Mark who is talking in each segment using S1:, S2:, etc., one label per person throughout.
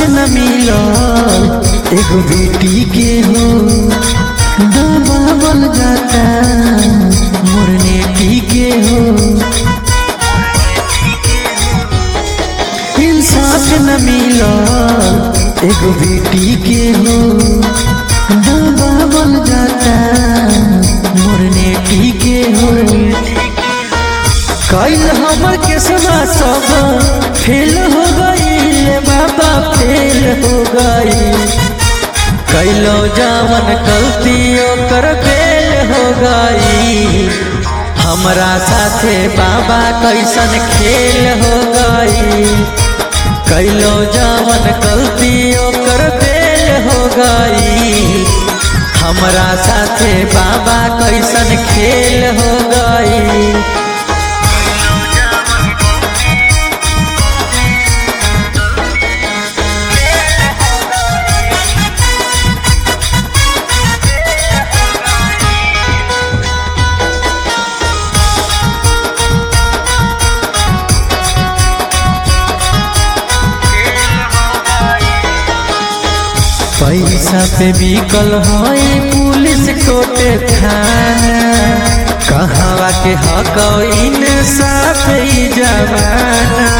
S1: न मिलो एगो बेटी के हो दबावल जाता मोरने के हो। इंसाफ न मिलो एगो बेटी के हो दबावल जाता मोरने के हो। कल हमर केसवा सब फेल हो गई बाबा फेल हो गई। कैलो जावन गलती ओकर फेल हो गई। हमरा साथे बाबा कैसन खेल हो गई। कैलो जावन गलती ओकर फेल हो गई। हमरा साथे बाबा कैसन खेल हो गई। पैसा पे बिकल है पुलिस कोटे थाना। कहवा के हक इंसाफ ई जमाना।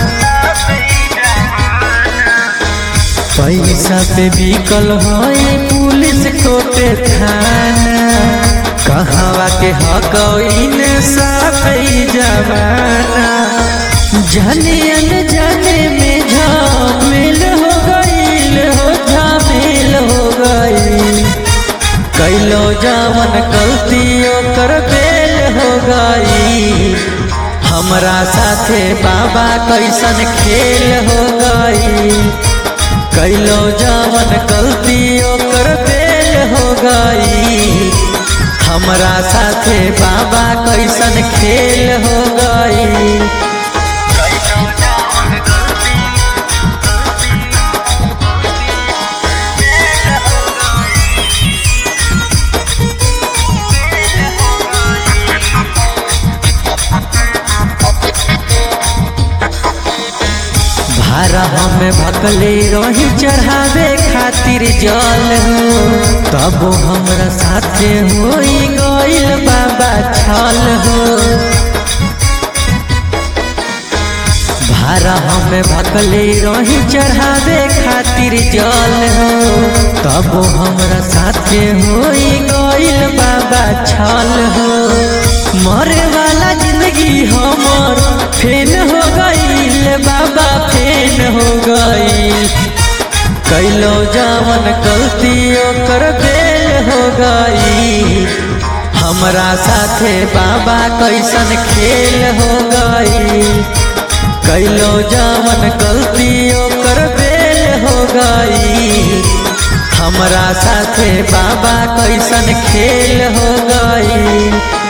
S1: पैसा पे बिकल है पुलिस कोटे थाना। कहवा के हक इंसाफ ई जमाना। जाने अनजाने में झमेल हो गईल हो झमेल हो गई। कैलो जावन गलती ओकर फेल हो गई। हमरा साथे बाबा कैसन खेल हो गई। कैलो जावन गलती ओकर फेल हो गई। हमरा साथे बाबा कैसन खेल हो गई। भारा हमें भकले रही चढ़ावे खातिर जल हो। तब हमरा साथे होई गईल बाबा छल हो। भारा हमें भकले रही चढ़ावे खातिर जल हो। तब हमरा साथे होई गईल बाबा छल हो। मरे वाला जिंदगी हमर फेन हो गईल बाबा फेन हो गईल। कैलो जावन गलती ओकर फेल हो गई। हमरा साथे बाबा कैसन खेल हो गई। कैलो जावन गलती ओकर फेल हो गई। हमरा साथे बाबा कैसन खेल हो गई।